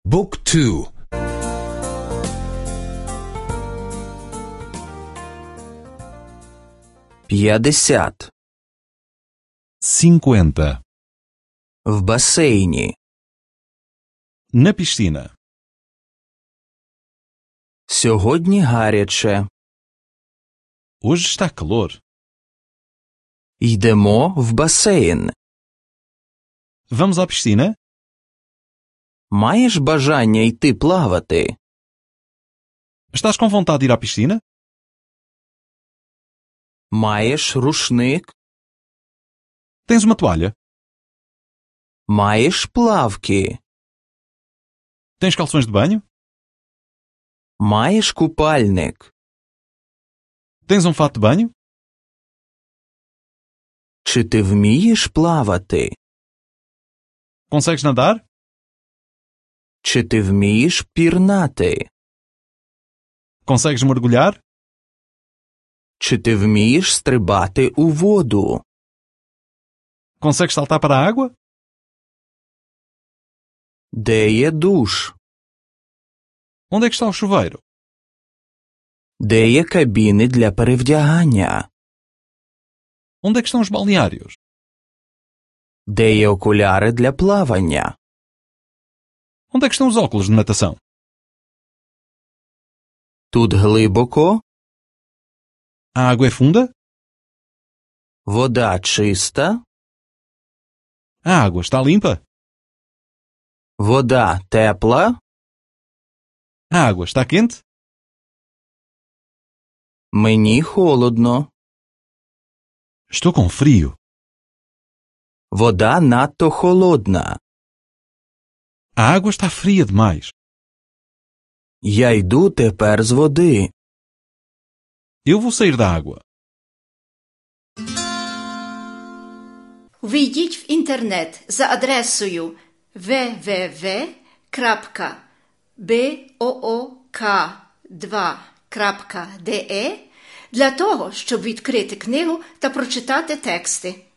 บุ๊กทู50 50 в басейні. na piscina. Сьогодні гаряче. Hoje está calor. Йдемо в басейн. Vamos à piscina? Маєш бажання йти плавати? Estás com vontade de ir à piscina? Маєш рушник? Tens uma toalha? Маєш плавки? Tens calções de banho? Маєш купальник? Tens um fato de banho? Чи ти вмієш плавати? Consegues nadar? Чи ти вмієш пірнати? Consegues mergulhar? Чи ти вмієш стрибати у воду? Consegues saltar para a água? Де є душ? Onde é que está o chuveiro? Де є кабіни для перевдягання? Onde é que estão os balneários? Де є окуляри для плавання? Onde é que estão os óculos de natação? Тут глибоко? A água é funda? Вода чиста? A água está limpa? Вода тепла? A água está quente? Мені холодно. Estou com frio. Вода надто холодна. A água está fria demais. Я йду тепер з води. Eu vou sair da água. Ввійдіть в інтернет за адресою www.book2.de для того, щоб відкрити книгу та прочитати тексти.